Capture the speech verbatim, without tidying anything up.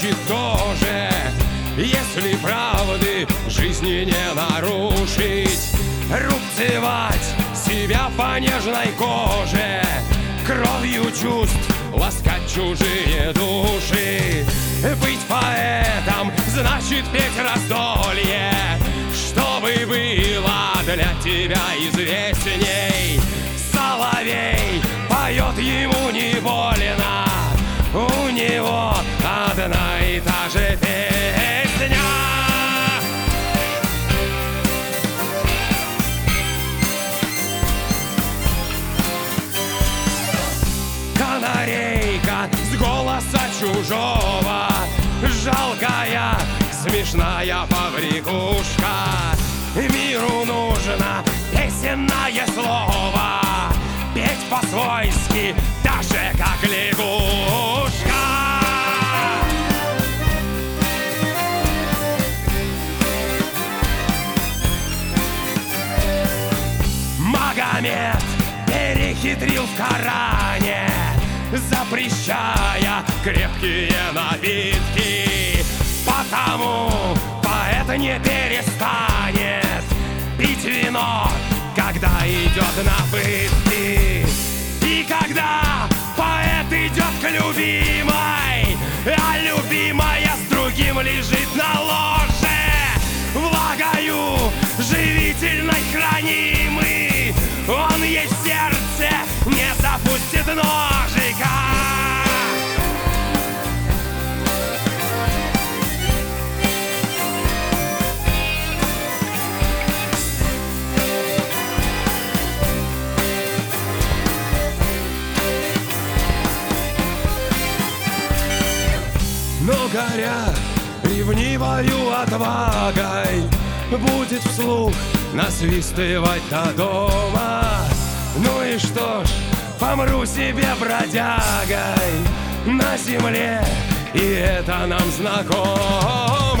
значит тоже, если правды жизни не нарушить, рубцевать себя по нежной коже, кровью чувств ласкать чужие души. Быть поэтом значит петь раздолье, чтобы было для тебя известней. Соловей поет, ему не больно, у него одна и та же песня. Канарейка с голоса чужого, жалкая, смешная побрякушка. Миру нужно песенное слово, петь по-свойски, даже как лягушка. Магомед перехитрил в Коране, запрещая крепкие напитки, потому поэт не перестанет пить вино, когда идет на пытки. И когда поэт идет к любимой, а любимая с другим лежит на ложе, влагою живительной хранимый, он ей в сердце не запустит ножика. Но горя ревнивою отвагой, будет вслух насвистывать до дома. Ну и что ж, помру себе бродягой на земле, и это нам знакомо.